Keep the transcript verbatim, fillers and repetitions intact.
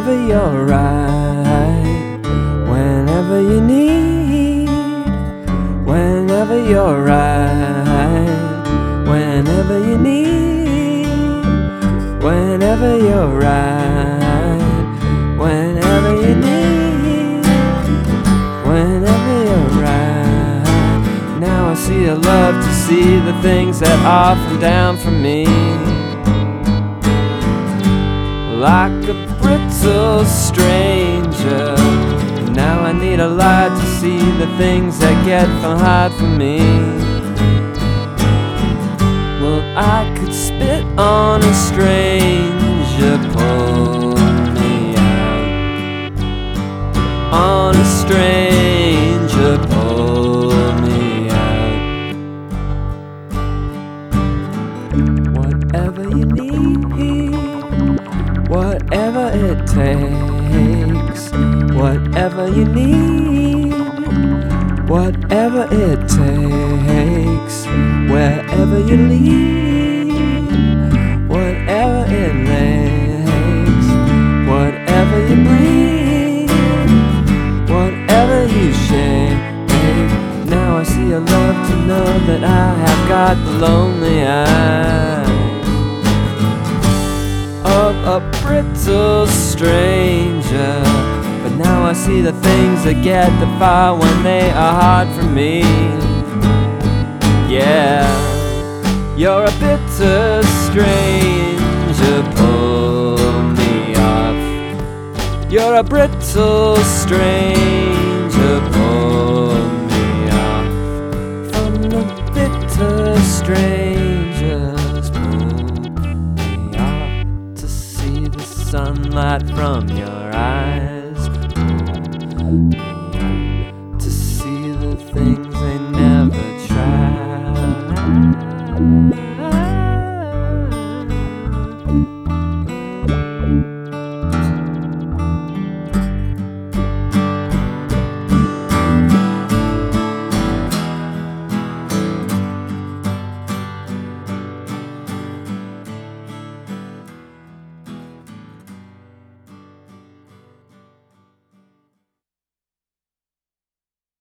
whenever you're right, whenever you need, whenever you're right, whenever you need, whenever you're right, whenever you need, whenever you're right. Now I see I love to see the things that are from down from me, like a brittle stranger. Now I need a light to see the things that get from hard from me. Well, I could spit on a stranger, pull me out. On a stranger, pull me out. Whatever you need, whatever it takes, whatever you need, whatever it takes, wherever you lead, whatever it lakes, whatever you breathe, whatever you shake. Now I see a love to know that I have got the lonely eyes of a brittle stranger. But now I see the things that get the fire when they are hard for me. Yeah, you're a bitter stranger, pull me off. You're a brittle stranger, pull me off. From the bitter strangers, pull me off to see the sunlight from your eyes.